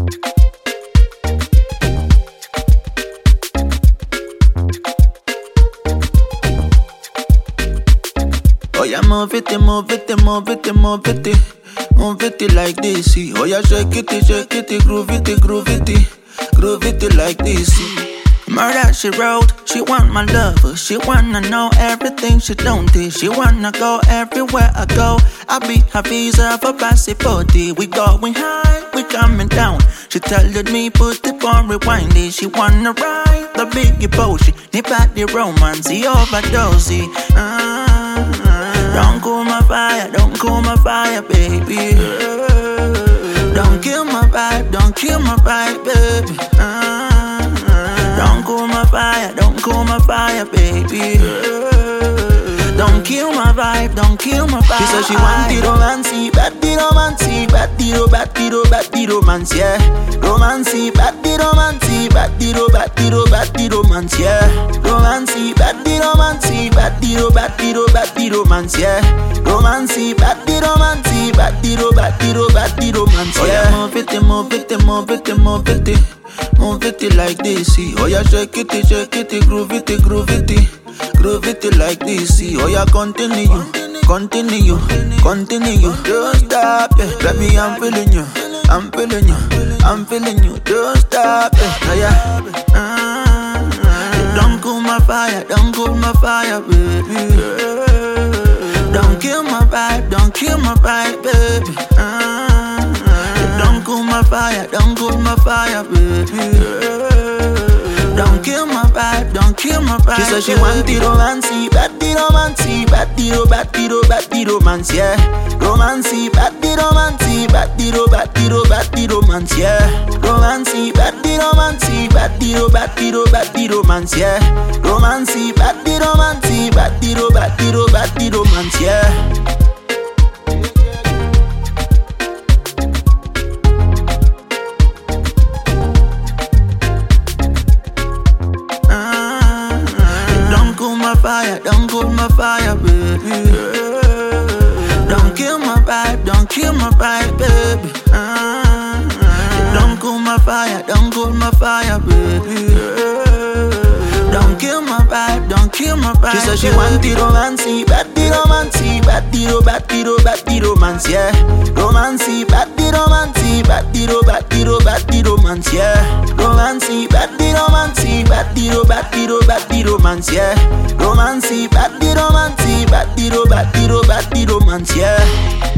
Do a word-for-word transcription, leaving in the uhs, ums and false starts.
Oh yeah, move it, move it, move it, move it, move it like this. See. Oh yeah, shake it, shake it, groove it, groove it, groove it like this. See. Murder she wrote, she want my love. She wanna know everything she don't do. She wanna go everywhere I go. I be her visa for passport. We going high, we coming down. She telling me put it on rewind. She wanna ride the big boat. She need the romance, the overdose. Uh, don't cool my fire, don't cool my fire, baby. Don't kill my vibe, don't kill my vibe, baby. Uh, Don't cool my fire, don't cool my fire, baby. Don't kill my vibe, don't kill my vibe. She said she want the romance, bad the romance, bad the ro, bad the ro, bad the romance, yeah. Romance, bad the romance, bad the ro, bad the ro, bad the romance, yeah. Romance, bad the romance, bad the ro, bad the ro, bad the romance, yeah. Romance, bad the romance, bad the ro, bad the ro, bad the romance, yeah. Move it, move it, move it, move it. Move it like this, see. Oh yeah, shake it, shake it, groove it, groove it, groove it like this, see. Oh yeah, continue, continue, continue. Don't stop, yeah. Baby, I'm feeling you, I'm feeling you, I'm feeling you. Don't stop, yeah. Oh yeah. Uh, don't cool my fire, don't cool my fire, baby. Don't kill my vibe, don't kill my vibe, baby. Uh, Don't cool my fire, don't cool my fire, baby. Don't kill my vibe, don't kill my vibe. She said she want the romance, bad the romance, bad the ro, bad the ro, bad the romance, yeah. Romance, bad the romance, bad the ro, bad the ro, bad the romance, yeah. Romance, bad the romance, bad the ro, bad the ro, bad the romance, yeah. Romance, bad the romance, bad the ro, bad the ro, bad the romance, yeah. Fire, don't cool my fire, baby. Don't kill my vibe, don't kill my vibe, baby. Uh, don't cool my fire, don't cool my fire, baby. Don't kill my vibe, don't kill my vibe. She said she want the romance, bad the romance, bad the ro, bad the ro, bad the romance, yeah. Romance, bad the romance, bad the ro, bad the ro, bad the romance, yeah. Romance, bad the romance, bad the ro, bad the ro, bad the romance, yeah. Romance, bad the romance, bad the ro, bad the ro, bad the romance, yeah.